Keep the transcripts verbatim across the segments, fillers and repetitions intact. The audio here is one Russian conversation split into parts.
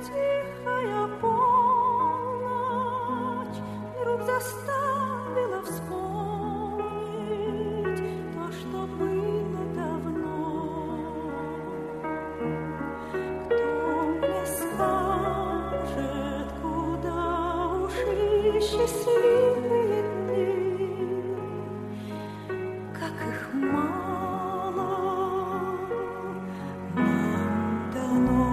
тихая полночь вдруг заставила вспомнить то, что было давно. Кто мне скажет, куда ушли счастливые дни, как их мало нам дано.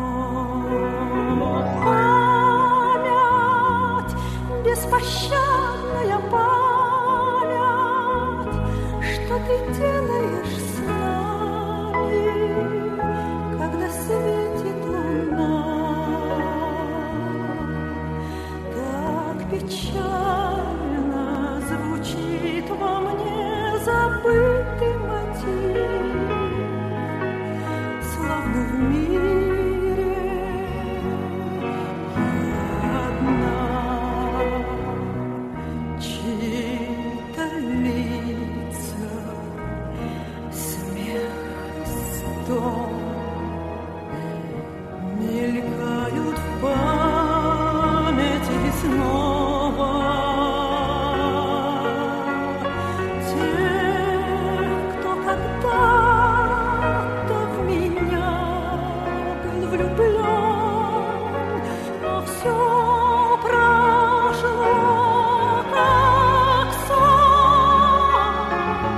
Память, беспощадная память, что ты делаешь с нами, когда светит луна. Так печально звучит во мне забытый мотив, словно в мире я одна. Чьи-то лица, смех, стон мелькают в памяти снова. Тех, кто когда-то в меня был влюблен, но все прошло как сон.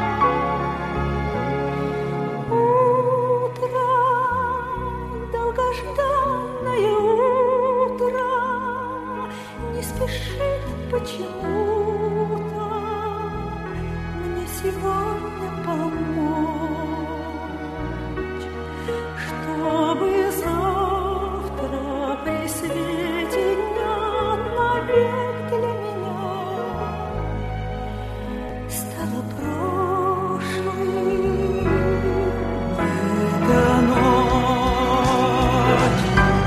Утро, долгожданное утро, не спешит почему-то мне сегодня помочь, чтобы завтра при свете дня навек для меня стала прошлой эта ночь.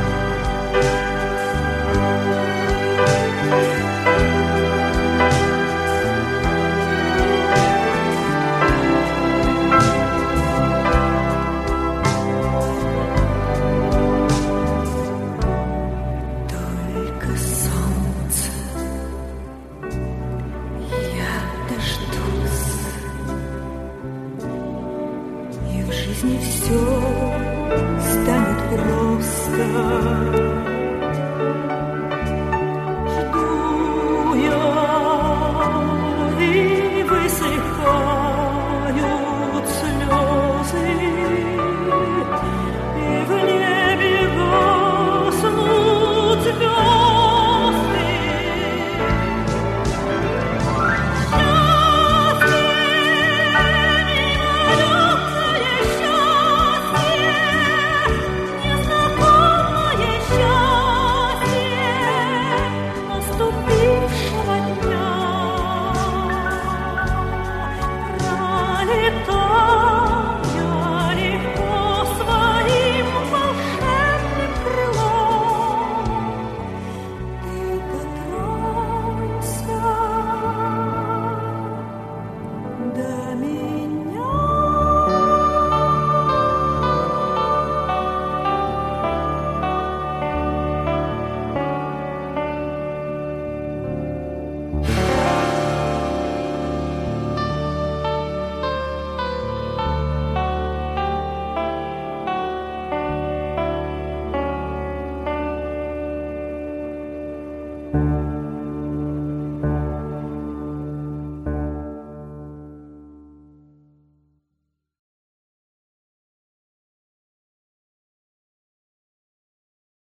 Только солнце я дождусь, и в жизни все станет просто.